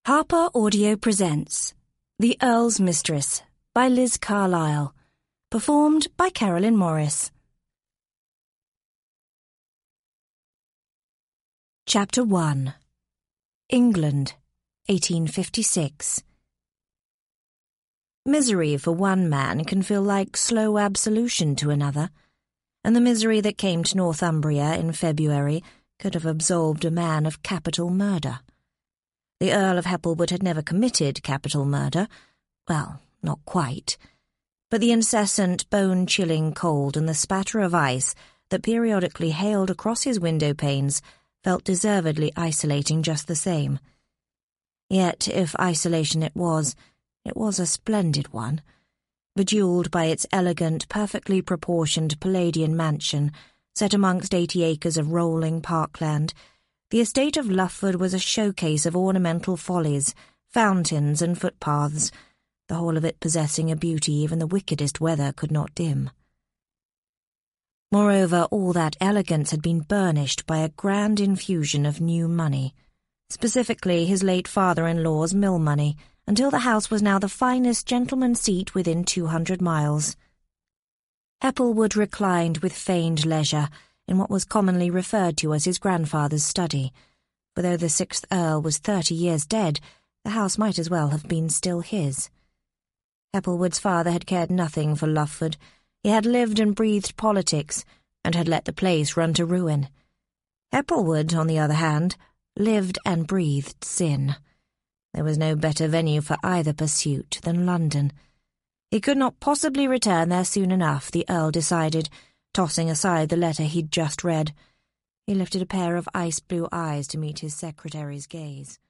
Harper Audio presents The Earl's Mistress by Liz Carlyle, performed by Carolyn Morris. Chapter 1. England, 1856. Misery for one man can feel like slow absolution to another, and the misery that came to Northumbria in February could have absolved a man of capital murder. The Earl of Heppelwood had never committed capital murder. Well, not quite. But the incessant, bone-chilling cold and the spatter of ice that periodically hailed across his window panes felt deservedly isolating just the same. Yet, if isolation it was a splendid one, bejewelled by its elegant, perfectly proportioned Palladian mansion set amongst 80 acres of rolling parkland. The estate of Lufford was a showcase of ornamental follies, fountains and footpaths, the whole of it possessing a beauty even the wickedest weather could not dim. Moreover, all that elegance had been burnished by a grand infusion of new money, specifically his late father-in-law's mill money, until the house was now the finest gentleman's seat within 200 miles. Heppelwood reclined with feigned leisure in what was commonly referred to as his grandfather's study, for though the 6th Earl was 30 years dead, the house might as well have been still his. Heppelwood's father had cared nothing for Lufford. He had lived and breathed politics, and had let the place run to ruin. Heppelwood, on the other hand, lived and breathed sin. There was no better venue for either pursuit than London. He could not possibly return there soon enough, the Earl decided, tossing aside the letter he'd just read. He lifted a pair of ice-blue eyes to meet his secretary's gaze.